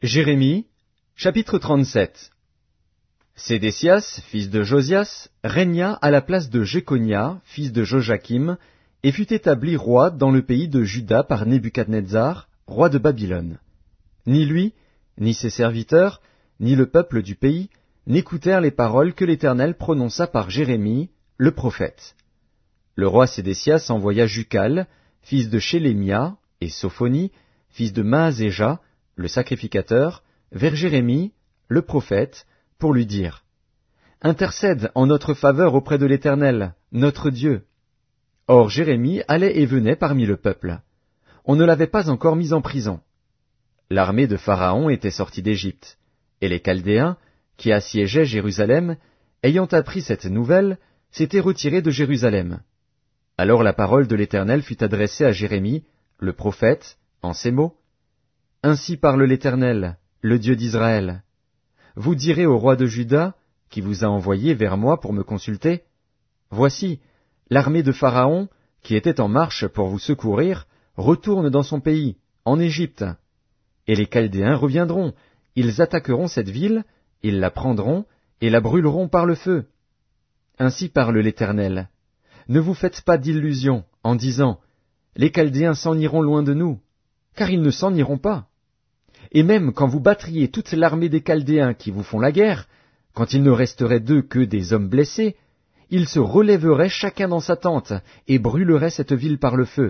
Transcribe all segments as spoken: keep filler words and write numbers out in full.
Jérémie, chapitre trente-sept. Sédécias, fils de Josias, régna à la place de Jéconia, fils de Joachim, et fut établi roi dans le pays de Juda par Nebuchadnezzar, roi de Babylone. Ni lui, ni ses serviteurs, ni le peuple du pays, n'écoutèrent les paroles que l'Éternel prononça par Jérémie, le prophète. Le roi Sédécias envoya Jucal, fils de Shélémia, et Sophonie, fils de Maazéja, le sacrificateur, vers Jérémie, le prophète, pour lui dire « Intercède en notre faveur auprès de l'Éternel, notre Dieu. » Or Jérémie allait et venait parmi le peuple. On ne l'avait pas encore mis en prison. L'armée de Pharaon était sortie d'Égypte, et les Chaldéens, qui assiégeaient Jérusalem, ayant appris cette nouvelle, s'étaient retirés de Jérusalem. Alors la parole de l'Éternel fut adressée à Jérémie, le prophète, en ces mots. « Ainsi parle l'Éternel, le Dieu d'Israël. Vous direz au roi de Juda, qui vous a envoyé vers moi pour me consulter, « Voici, l'armée de Pharaon, qui était en marche pour vous secourir, retourne dans son pays, en Égypte. Et les Chaldéens reviendront, ils attaqueront cette ville, ils la prendront, et la brûleront par le feu. Ainsi parle l'Éternel. Ne vous faites pas d'illusions, en disant, « Les Chaldéens s'en iront loin de nous », car ils ne s'en iront pas. Et même quand vous battriez toute l'armée des Chaldéens qui vous font la guerre, quand il ne resterait d'eux que des hommes blessés, ils se relèveraient chacun dans sa tente, et brûleraient cette ville par le feu. »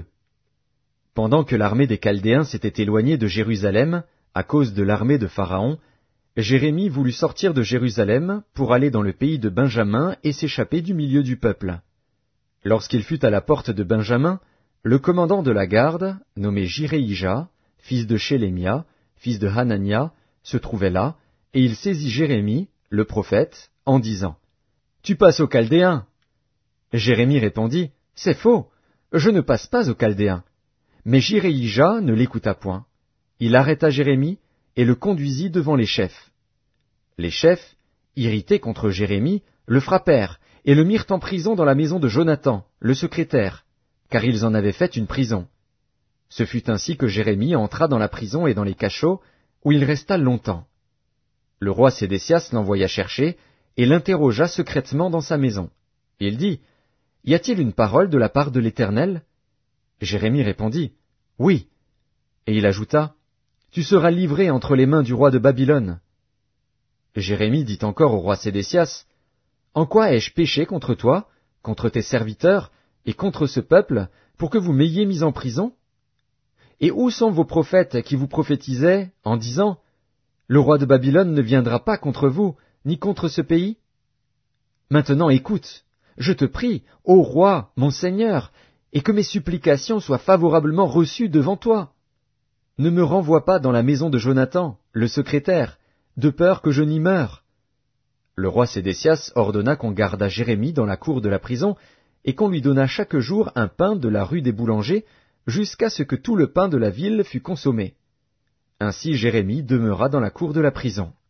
Pendant que l'armée des Chaldéens s'était éloignée de Jérusalem, à cause de l'armée de Pharaon, Jérémie voulut sortir de Jérusalem pour aller dans le pays de Benjamin et s'échapper du milieu du peuple. Lorsqu'il fut à la porte de Benjamin, le commandant de la garde, nommé Jireïja, fils de Shélémia, fils de Hanania, se trouvait là, et il saisit Jérémie, le prophète, en disant « Tu passes aux Chaldéens !» Jérémie répondit « C'est faux, je ne passe pas aux Chaldéens. » Mais Jireïja ne l'écouta point. Il arrêta Jérémie et le conduisit devant les chefs. Les chefs, irrités contre Jérémie, le frappèrent et le mirent en prison dans la maison de Jonathan, le secrétaire, car ils en avaient fait une prison. Ce fut ainsi que Jérémie entra dans la prison et dans les cachots, où il resta longtemps. Le roi Sédécias l'envoya chercher et l'interrogea secrètement dans sa maison. Il dit « Y a-t-il une parole de la part de l'Éternel » Jérémie répondit « Oui. » Et il ajouta « Tu seras livré entre les mains du roi de Babylone. » Jérémie dit encore au roi Sédécias « En quoi ai-je péché contre toi, contre tes serviteurs, et contre ce peuple, pour que vous m'ayez mis en prison? Et où sont vos prophètes qui vous prophétisaient, en disant « Le roi de Babylone ne viendra pas contre vous, ni contre ce pays » Maintenant écoute, je te prie, ô roi, mon Seigneur, et que mes supplications soient favorablement reçues devant toi. Ne me renvoie pas dans la maison de Jonathan, le secrétaire, de peur que je n'y meure. » Le roi Sédécias ordonna qu'on gardât Jérémie dans la cour de la prison, et qu'on lui donnât chaque jour un pain de la rue des boulangers, jusqu'à ce que tout le pain de la ville fût consommé. Ainsi Jérémie demeura dans la cour de la prison.